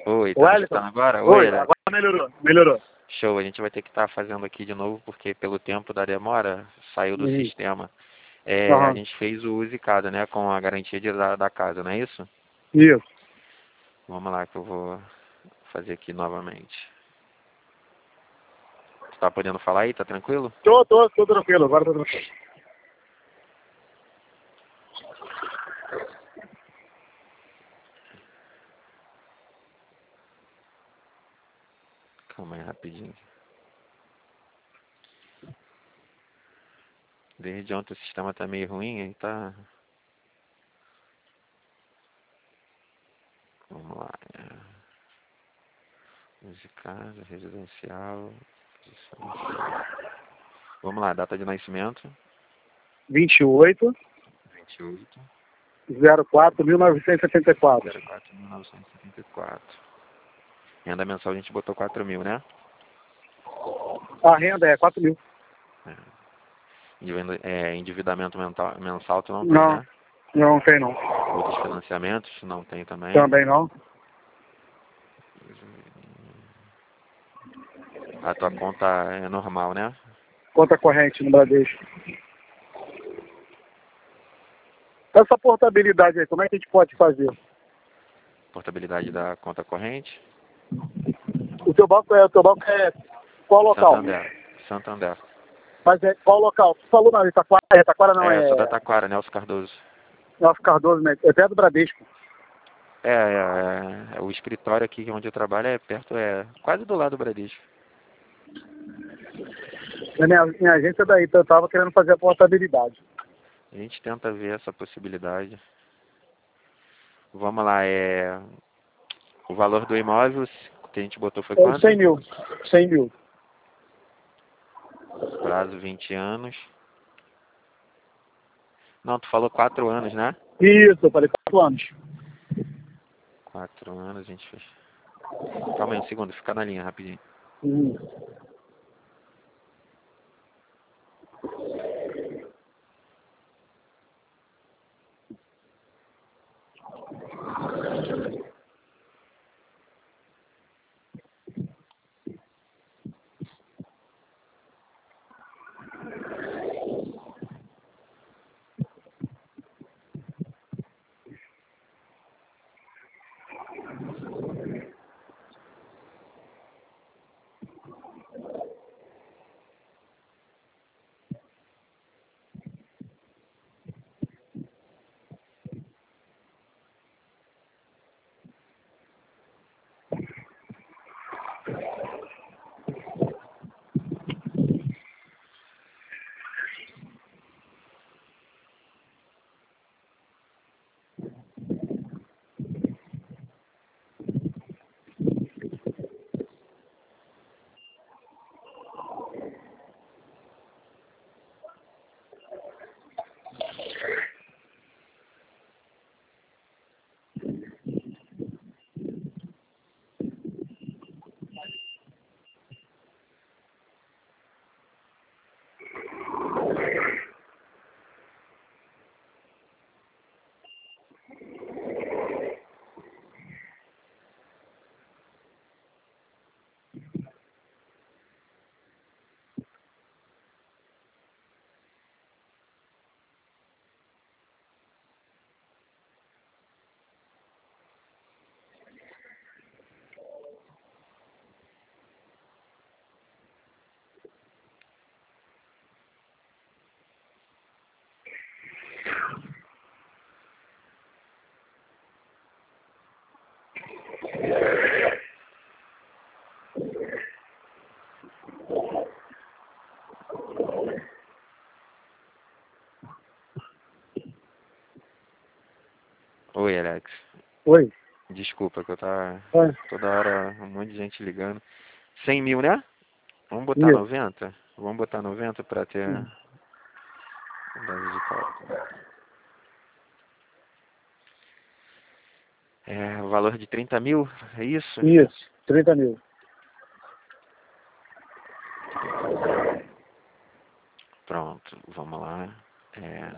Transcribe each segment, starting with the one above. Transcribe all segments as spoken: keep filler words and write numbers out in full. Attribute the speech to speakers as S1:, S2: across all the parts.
S1: Oi,
S2: O
S1: tá me
S2: Wellington?
S1: escutando agora? Oi,
S2: Oi,
S1: Alex.
S2: agora melhorou, melhorou.
S1: Show, a gente vai ter que estar fazendo aqui de novo, porque pelo tempo da demora, saiu do
S2: Uhum.
S1: sistema. É, a
S2: Aham.
S1: gente fez o uso e casa, né, com a garantia de, da, da casa, não é isso?
S2: Isso.
S1: Vamos lá que eu vou fazer aqui novamente. Tu tá podendo falar aí? Tá tranquilo?
S2: Tô, tô, tô tranquilo, agora tô tranquilo.
S1: Calma aí, rapidinho. Desde ontem o sistema tá meio ruim, aí tá... Vamos lá. É... Uso de casa, residencial... Vamos lá, data de nascimento.
S2: vinte e oito,
S1: vinte e oito,
S2: zero quatro, mil novecentos e setenta e quatro.
S1: zero quatro, mil novecentos e setenta e quatro. Renda mensal a gente botou quatro mil, né?
S2: A renda é quatro mil.
S1: É. Endivid- é, endividamento mental, mensal tu não tem,
S2: Não,
S1: né?
S2: não tem não.
S1: Outros financiamentos não tem também.
S2: Também não.
S1: A tua conta é normal, né?
S2: Conta corrente no Bradesco. Essa portabilidade aí, como é que a gente pode fazer?
S1: Portabilidade da conta corrente.
S2: O teu banco é, o teu banco é qual local?
S1: Santander. Santander.
S2: Mas é qual local? Tu falou na Itaquara, é, Itaquara não
S1: É, sou da
S2: é
S1: Taquara, Nelson Cardoso.
S2: Nelson Cardoso, né? É perto do Bradesco.
S1: É, é, é, é, o escritório aqui onde eu trabalho é perto, é quase do lado do Bradesco.
S2: A minha, minha agência é daí, então eu tava querendo fazer a portabilidade.
S1: A gente tenta ver essa possibilidade. Vamos lá, é... O valor do imóvel que a gente botou foi
S2: É
S1: quanto?
S2: cem mil. cem mil.
S1: Prazo vinte anos. Não, tu falou quatro anos, né?
S2: Isso, eu falei quatro anos.
S1: Quatro anos, a gente fez. Calma aí um segundo, fica na linha rapidinho.
S2: Hum.
S1: Oi, Alex.
S2: Oi.
S1: Desculpa que eu tava
S2: É.
S1: toda hora um monte de gente ligando. Cem mil, né? Vamos botar
S2: Isso.
S1: noventa? Vamos botar noventa pra ter
S2: Hum.
S1: base de cálculo. É, o valor de trinta mil, é isso?
S2: Isso. trinta mil.
S1: Pronto, vamos lá. É...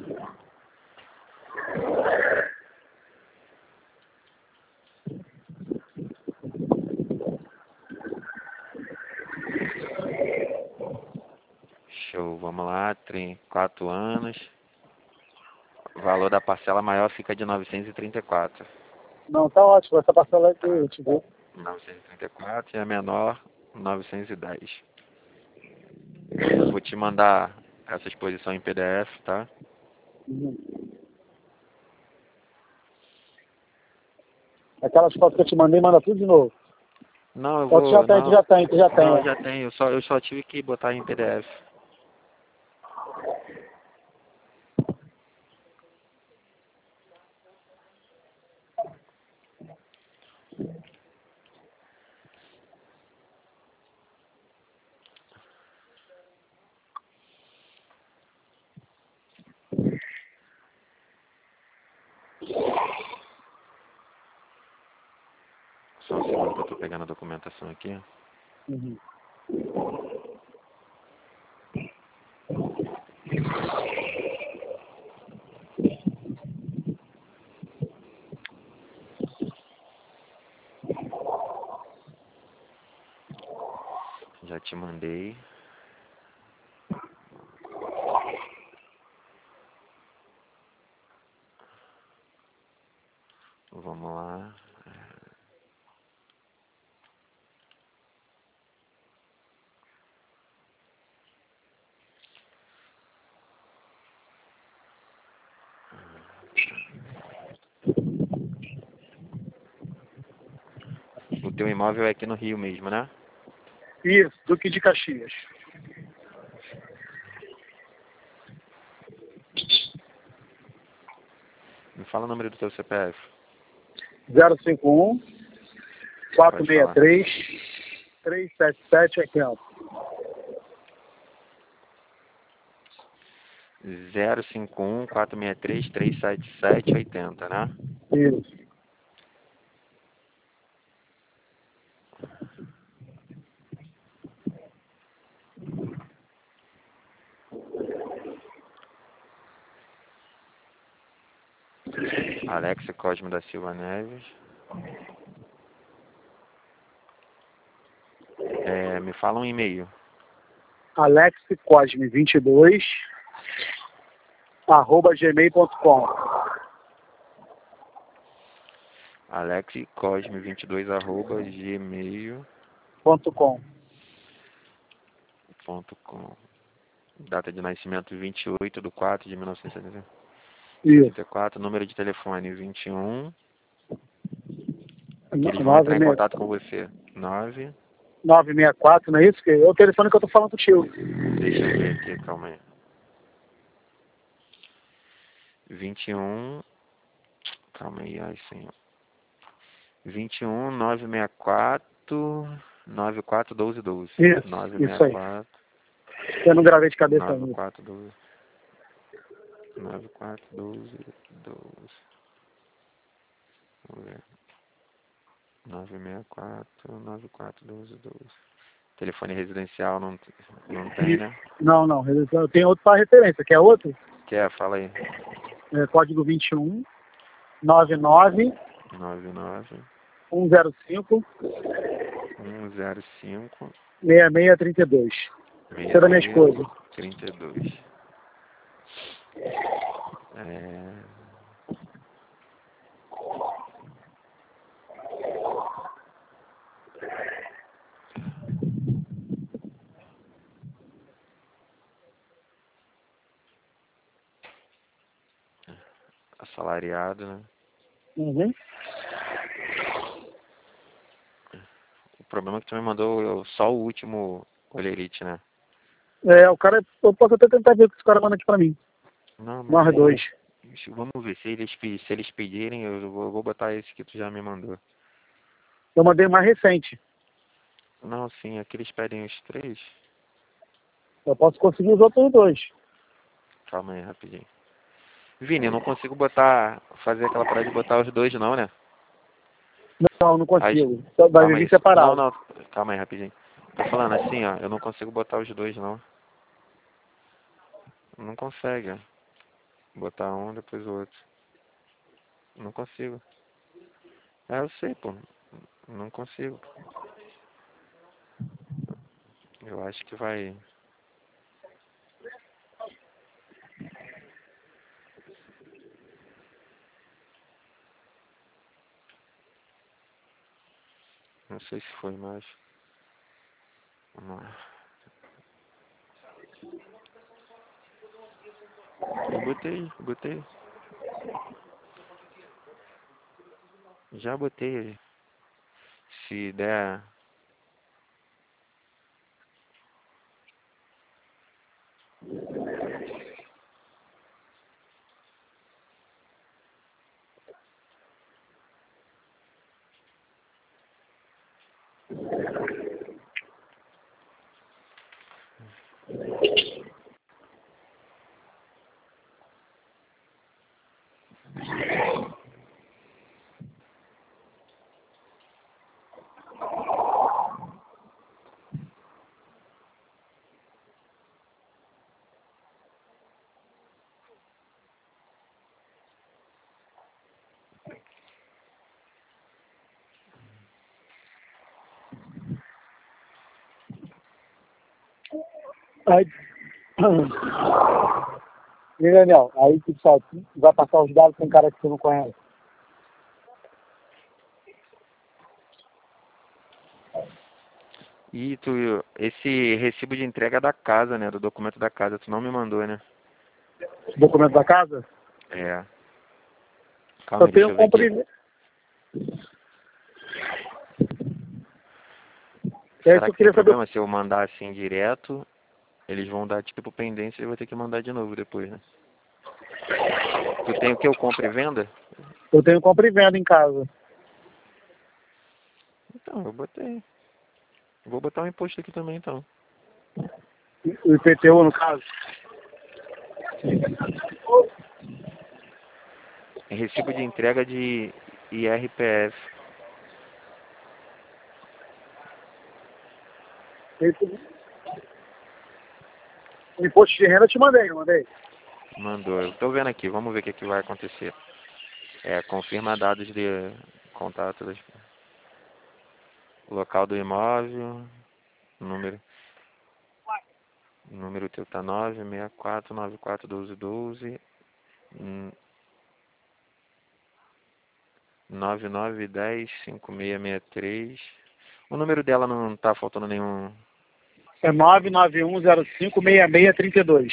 S1: Show, vamos lá, tem quatro anos. O valor da parcela maior fica de novecentos e trinta e quatro.
S2: Não, tá ótimo. Essa parcela é que eu te dou.
S1: novecentos e trinta e quatro e a menor, novecentos e dez. Vou te mandar essa exposição em P D F, tá?
S2: Uhum. Aquelas fotos que eu te mandei, manda tudo de novo.
S1: Não, eu
S2: Ou tu já
S1: vou.
S2: tem, tu
S1: Não,
S2: já tem, tu já tem.
S1: não, eu
S2: É.
S1: já tenho. Eu só, eu só tive que botar em P D F. Só um segundo que eu tô pegando a documentação aqui.
S2: Uhum.
S1: Já te mandei. Vamos lá. O teu imóvel é aqui no Rio mesmo, né?
S2: Isso, Duque de Caxias.
S1: Me fala o número do teu C P F.
S2: zero cinco um, quatro
S1: Pode
S2: seis
S1: falar.
S2: três, três sete sete oitenta.
S1: zero cinco um, quatro seis três, três sete sete, oitenta, né?
S2: Isso.
S1: Alex Cosme da Silva Neves. É, me fala um e-mail.
S2: Alex Cosme vinte e dois, arroba gmail ponto com.
S1: Alex Cosme vinte e dois arroba gmail
S2: Ponto com.
S1: ponto com. Data de nascimento vinte e oito de quatro de mil novecentos e
S2: Isso.
S1: setenta e quatro. Número de telefone vinte e um. Que eles vão
S2: nove
S1: entrar em
S2: seis
S1: contato com você. nove.
S2: nove seis quatro, não é isso? Que é o telefone que eu tô falando contigo.
S1: Deixa eu ver aqui, calma aí. vinte e um. Calma aí, ai senhor. vinte e um, nove seis quatro, nove quatro um dois um dois.
S2: Isso, isso aí.
S1: nove seis quatro,
S2: Eu não gravei de cabeça
S1: nove
S2: ainda.
S1: quatro dois, nove quatro um dois um dois. Vamos ver. nove seis quatro, nove quatro um dois um dois. Telefone residencial não, não tem, né?
S2: Não, não. Eu tenho outro para referência. Quer outro?
S1: Quer? Fala aí.
S2: É, código vinte e um, nove nove,
S1: nove nove
S2: um zero cinco,
S1: um zero cinco
S2: seis seis três dois. Esse é da minha
S1: seis seis
S2: esposa.
S1: trinta e dois. É... Assalariado, né?
S2: Uhum.
S1: O problema é que tu me mandou só o último Olerite, né?
S2: É, o cara, eu posso até tentar ver o que os caras mandam aqui pra mim.
S1: Não, mas
S2: Mais dois.
S1: vamos ver, se eles, pe- se eles pedirem, eu vou, eu vou botar esse que tu já me mandou.
S2: Eu mandei mais recente.
S1: Não, sim, aqui eles pedem os três.
S2: Eu posso conseguir os outros dois.
S1: Calma aí, rapidinho. Vini, eu não consigo botar, fazer aquela parada de botar os dois não, né?
S2: Não, não
S1: As,
S2: consigo. Só vai
S1: calma
S2: vir
S1: aí, não,
S2: separado.
S1: não, calma aí, rapidinho. Tô falando assim, ó, eu não consigo botar os dois não. Não consegue, ó. Botar um, depois o outro. Não consigo. É, eu sei, pô. Não consigo. Eu acho que vai... Não sei se foi mais. Vamos lá. Eu botei, botei. Já botei ele. Se der...
S2: Aí, e aí, Daniel, aí tu só vai passar os dados com um cara que tu não conhece.
S1: E tu, esse recibo de entrega da casa, né? Do documento da casa, tu não me mandou, né?
S2: Documento da casa?
S1: É. Calma
S2: Eu
S1: aí, deixa
S2: tenho
S1: eu ver aqui.
S2: compre... É
S1: Será
S2: isso que eu
S1: que tem
S2: queria saber.
S1: problema se eu mandar assim direto? Eles vão dar tipo pendência e eu vou ter que mandar de novo depois, né? Tu tem o que? Eu compro e venda?
S2: Eu tenho compra e venda em casa.
S1: Então, eu botei. Vou botar um imposto aqui também, então.
S2: O I P T U, no caso.
S1: Recibo de entrega de I R P F.
S2: Esse... O imposto de renda eu te mandei, não mandei?
S1: Mandou. Eu tô vendo aqui. Vamos ver o que, que vai acontecer. É, confirma dados de contato das... Local do imóvel. Número. Número teu tá nove seis quatro nove quatro um dois um dois. Hum, nove nove um zero cinco seis seis três. O número dela não tá faltando nenhum.
S2: É nove nove um zero cinco seis seis três dois.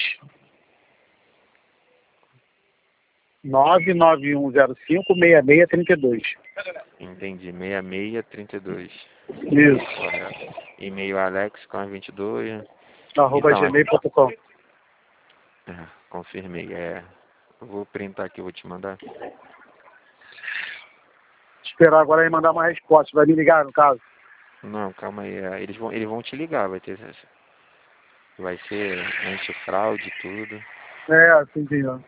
S2: nove nove um zero cinco seis seis três dois.
S1: Entendi. seis seis três dois.
S2: Isso.
S1: Correto. E-mail alex com vinte e dois.
S2: Arroba
S1: Então,
S2: gmail ponto com.
S1: é, confirmei. É, eu vou printar aqui, eu vou te mandar.
S2: Esperar agora aí mandar uma resposta. Vai me ligar, no caso?
S1: Não, calma aí. é, Eles vão, eles vão te ligar, vai ter. Vai ser antifraude e tudo.
S2: É, assim, entendeu?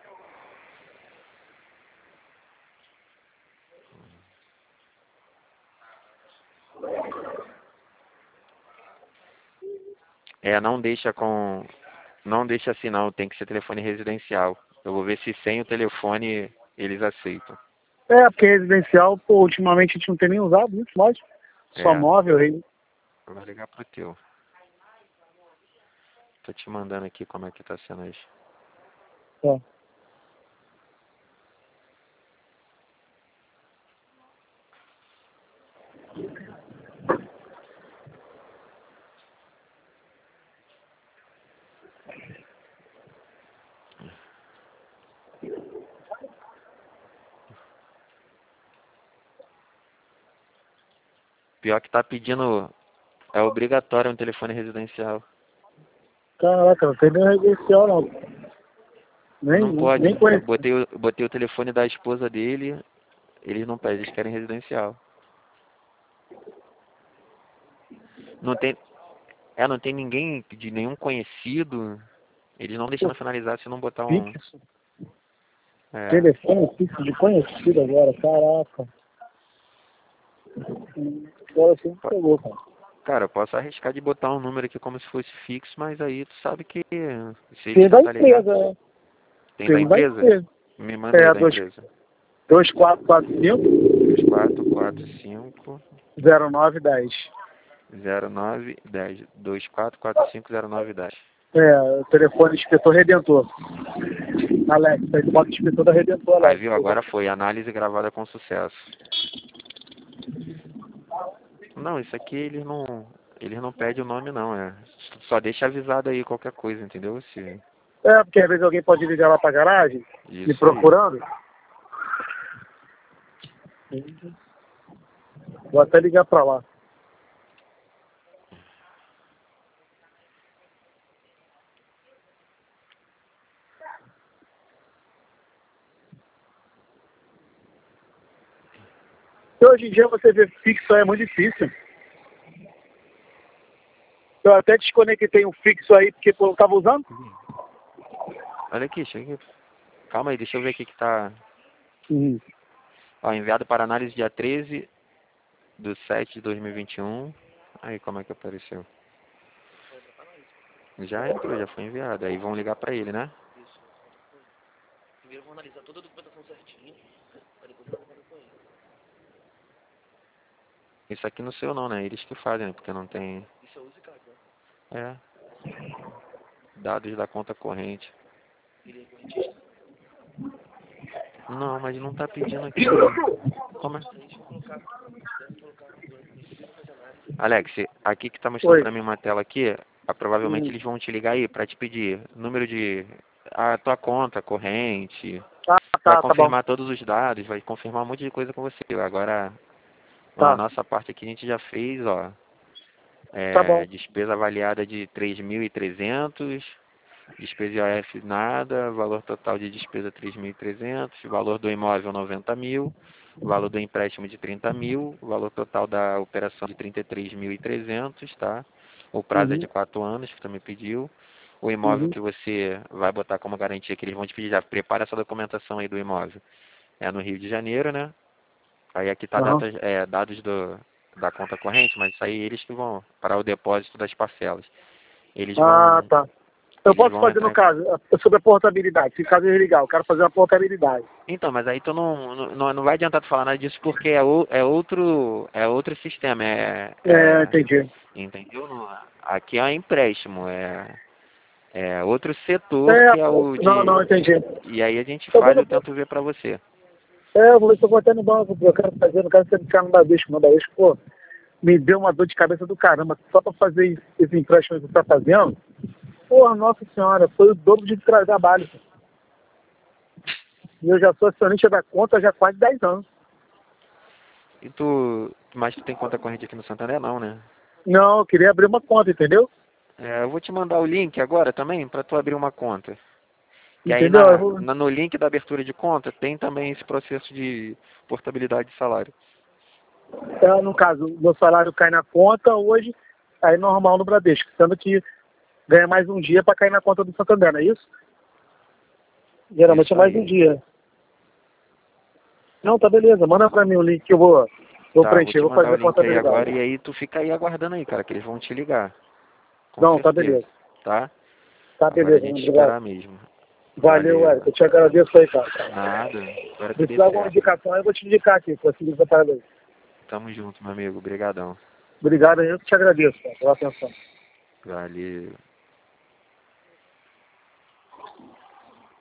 S1: É, não deixa com. Não deixa assim não, tem que ser telefone residencial. Eu vou ver se sem o telefone eles aceitam.
S2: É, porque residencial, pô, ultimamente a gente não tem nem usado muito mais. Só
S1: É,
S2: móvel aí.
S1: eu vou ligar pro teu. Tô te mandando aqui como é que tá sendo isso.
S2: É.
S1: Pior que tá pedindo. É obrigatório um telefone residencial.
S2: Caraca, não tem nem residencial não. Nem,
S1: Não pode.
S2: nem conheço.
S1: Botei, o- botei o telefone da esposa dele, eles não pedem, eles querem residencial. Não tem. É, não tem ninguém de nenhum conhecido. Eles não deixam finalizar se não botar um.
S2: Fixo.
S1: É.
S2: Telefone fixo de conhecido agora, caraca. Agora você me pegou, cara.
S1: Cara, eu posso arriscar de botar um número aqui como se fosse fixo, mas aí tu sabe que se eles
S2: Tem da
S1: tentar ligar.
S2: empresa, né?
S1: Tem da
S2: Tem da
S1: empresa?
S2: empresa.
S1: Me manda aí
S2: É,
S1: da
S2: dois,
S1: empresa.
S2: dois quatro quatro cinco,
S1: dois quatro quatro cinco
S2: zero nove dez.
S1: zero nove dez. dois quatro quatro cinco zero nove dez.
S2: É, o telefone inspetor Redentor. Alex, aí tu bota o inspetor da Redentor,
S1: Aí
S2: Alex.
S1: viu, agora foi. Análise gravada com sucesso. Não, isso aqui eles não, eles não pedem o nome não, é. Só deixa avisado aí qualquer coisa, entendeu? Se...
S2: É, porque às vezes alguém pode ligar lá pra garagem,
S1: Isso
S2: me
S1: aí.
S2: procurando. Vou até ligar pra lá. E hoje em dia você ver fixo aí é muito difícil. Eu até desconectei um fixo aí porque eu não tava usando.
S1: Olha aqui, chega aqui. Calma aí, deixa eu ver aqui que tá...
S2: Uhum.
S1: Ó, enviado para análise dia treze do sete de dois mil e vinte e um. Aí, como é que apareceu? Já entrou, já foi enviado. Aí vão ligar pra ele, né?
S3: Isso. Primeiro eu vou analisar toda a documentação certinho, pra depois eu vou com ele.
S1: Isso aqui no seu não, né? Eles que fazem, né? Porque não tem...
S3: Isso é o Zicard,
S1: É.
S3: né?
S1: Dados da conta corrente.
S3: Ele é correntista?
S1: Não, mas não tá pedindo aqui. Como é?
S3: A gente vai colocar, deve colocar, precisa fazer análise.
S1: Alex, aqui que tá mostrando
S2: Oi.
S1: pra mim uma tela aqui, ah, provavelmente
S2: Hum.
S1: eles vão te ligar aí pra te pedir número de... a tua conta corrente,
S2: Ah,
S1: vai
S2: tá, tá bom.
S1: confirmar todos os dados, vai confirmar um monte de coisa com você. Agora,
S2: Tá.
S1: a nossa parte aqui a gente já fez, ó. É,
S2: Tá bom.
S1: despesa avaliada de três mil e trezentos, despesa I O F nada, valor total de despesa três mil e trezentos, valor do imóvel noventa mil, valor do empréstimo de trinta mil, valor total da operação de trinta e três mil e trezentos, tá? O prazo é
S2: Uhum.
S1: de quatro anos, que também pediu. O imóvel
S2: Uhum.
S1: que você vai botar como garantia, que eles vão te pedir, já prepara essa documentação aí do imóvel. É no Rio de Janeiro, né? Aí aqui tá
S2: Aham.
S1: datas, é, dados do, da conta corrente, mas isso aí eles que vão para o depósito das parcelas. Eles
S2: Ah,
S1: vão,
S2: tá. Eu
S1: eles
S2: posso
S1: vão
S2: fazer no
S1: entrar.
S2: caso, sobre a portabilidade. Se caso eu ligar, eu quero fazer a portabilidade.
S1: Então, mas aí tu não, não, não vai adiantar tu falar nada disso porque é, o, é outro, é outro sistema, é,
S2: É,
S1: é
S2: entendi.
S1: entendeu? Não- Aqui é empréstimo, é, é outro setor
S2: É,
S1: que é o
S2: não, não,
S1: de,
S2: entendi.
S1: e aí a gente
S2: Eu vou
S1: faz, eu
S2: no,
S1: tento ver pra você.
S2: é, eu vou ver se eu vou até no banco, porque eu quero fazer, não quero ser ficar no Bradesco, no Bradesco, pô, me deu uma dor de cabeça do caramba, só pra fazer esse empréstimo que você tá fazendo. Porra, nossa senhora, foi o dobro de tra- trabalho. E eu já sou acionista da conta já há quase dez anos.
S1: E tu, mas tu tem conta corrente aqui no Santander não, né?
S2: Não, eu queria abrir uma conta, entendeu?
S1: É, eu vou te mandar o link agora também para tu abrir uma conta. Que aí
S2: Entendeu? Eu
S1: na,
S2: vou-
S1: na- no link da abertura de conta tem também esse processo de portabilidade de salário.
S2: É, no caso, meu salário cai na conta hoje, aí normal no Bradesco, sendo que ganha mais um dia para cair na conta do Santander, não é isso? Geralmente
S1: Isso
S2: é mais
S1: aí.
S2: um dia. Não, tá beleza, manda pra mim o link que eu vou, vou
S1: Tá, vou
S2: preencher,
S1: te
S2: vou
S1: mandar
S2: fazer
S1: o
S2: a
S1: link aí
S2: contabilidade.
S1: agora e aí tu fica aí aguardando aí, cara, que eles vão te ligar. Com
S2: Não, tá
S1: certeza,
S2: beleza.
S1: tá?
S2: Tá
S1: Agora a
S2: beleza,
S1: gente
S2: obrigado.
S1: esperar mesmo.
S2: Valeu,
S1: Valeu.
S2: Érico, eu te agradeço aí, cara.
S1: Nada. Espero que dê
S2: Precisar de alguma
S1: certo.
S2: indicação, eu vou te indicar aqui, pra seguir essa parada aí.
S1: Tamo junto, meu amigo. Obrigadão.
S2: Obrigado, eu que te agradeço, cara, pela atenção.
S1: Valeu.